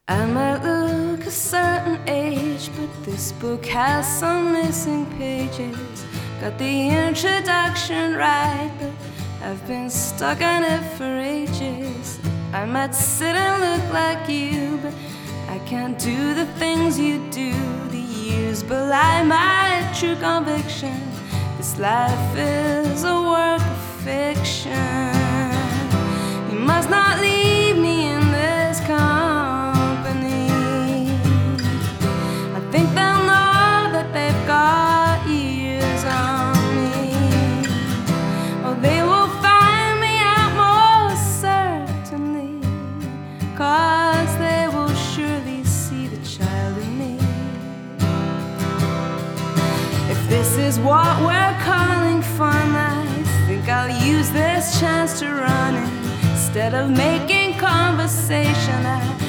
I might look a certain age, but this book has some missing pages. Got the introduction right, but I've been stuck on it for ages. I might sit and look like you, but I can't do the things you do. The years belie my true conviction. This life is a work of fiction. You must not leave me in this company. I think they'll know that they've got years on me. Oh, they will find me out most certainly, 'cause they will surely see the child in me. If this is what we're calling fun, I think I'll use this chance to run it. Instead of making conversation, I